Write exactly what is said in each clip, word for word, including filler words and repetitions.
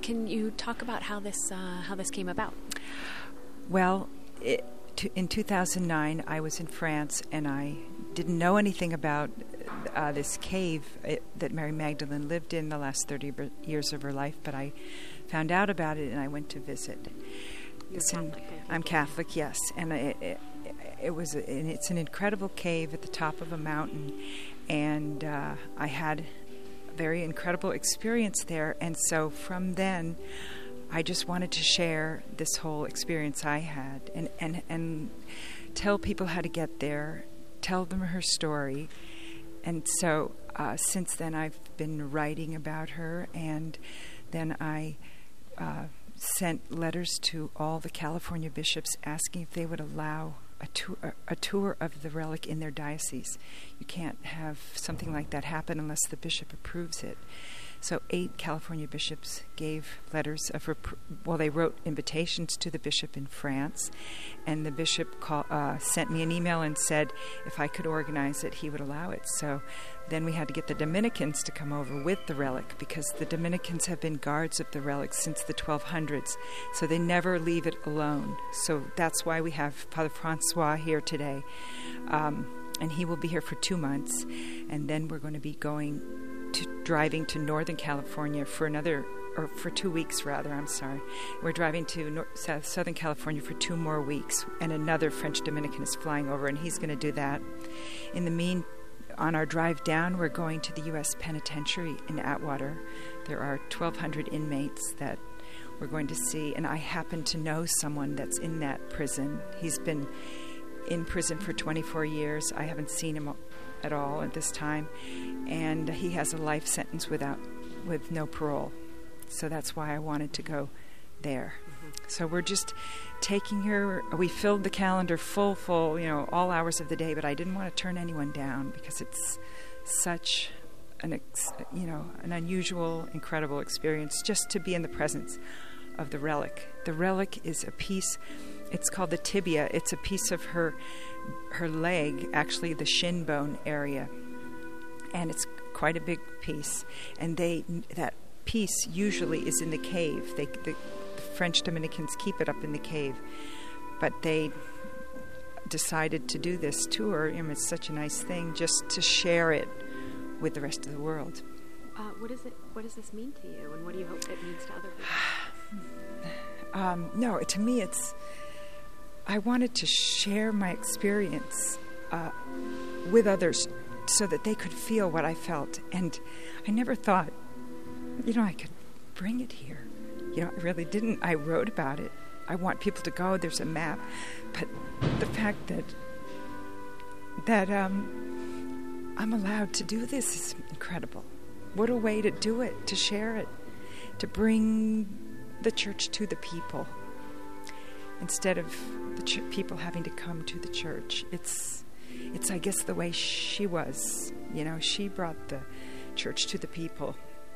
can you talk about how this uh, how this came about? Well, it, to, in two thousand nine, I was in France, and I didn't know anything about uh, this cave it, that Mary Magdalene lived in the last thirty years of her life, but I found out about it, and I went to visit. You're It's Catholic, in, I think. I'm Catholic, yes, and it, it, it was a, and it's an incredible cave at the top of a mountain, and uh, I had a very incredible experience there, and so from then, I just wanted to share this whole experience I had, and and and tell people how to get there, tell them her story, and so uh, since then I've been writing about her, and then I. Uh, sent letters to all the California bishops asking if they would allow a tour, a tour of the relic in their diocese. You can't have something like that happen unless the bishop approves it. So eight California bishops gave letters of, rep- well, they wrote invitations to the bishop in France, and the bishop call, uh, sent me an email and said if I could organize it, he would allow it. So then we had to get the Dominicans to come over with the relic, because the Dominicans have been guards of the relic since the twelve hundreds, so they never leave it alone. So that's why we have Father Francois here today, um, and he will be here for two months, and then we're going to be going to driving to Northern California for another, or for two weeks rather, I'm sorry. We're driving to Nor- South, Southern California for two more weeks, and another French Dominican is flying over, and he's going to do that. In the mean, on our drive down, we're going to the U S Penitentiary in Atwater. There are twelve hundred inmates that we're going to see, and I happen to know someone that's in that prison. He's been in prison for twenty-four years. I haven't seen him at all at this time, and he has a life sentence without with no parole. So that's why I wanted to go there. Mm-hmm. So we're just taking her. We filled the calendar full, full, you know, all hours of the day, but I didn't want to turn anyone down because it's such an, ex, you know, an unusual, incredible experience just to be in the presence of the relic. The relic is a piece. It's called the tibia. It's a piece of her her leg, actually the shin bone area, and it's quite a big piece. And they that piece usually is in the cave. They the, the French Dominicans keep it up in the cave, but they decided to do this tour. I mean, it's such a nice thing just to share it with the rest of the world. Uh, what is it? What does this mean to you, and what do you hope it means to other people? um, no, to me, it's. I wanted to share my experience uh, with others so that they could feel what I felt. And I never thought, you know, I could bring it here. You know, I really didn't. I wrote about it. I want people to go. There's a map. But the fact that that um, I'm allowed to do this is incredible. What a way to do it, to share it, to bring the church to the people. Instead of the ch- people having to come to the church. It's, it's I guess, the way she was. You know, she brought the church to the people.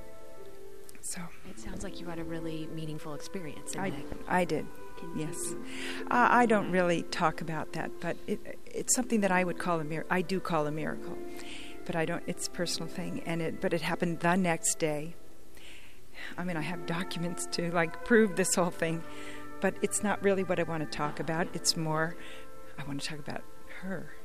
So it sounds like you had a really meaningful experience. In I, that. I did, Can yes. you- Uh, I don't really talk about that, but it, it's something that I would call a miracle. I do call a miracle, but I don't. It's a personal thing, and it. But it happened the next day. I mean, I have documents to like prove this whole thing. But it's not really what I want to talk about. It's more, I want to talk about her.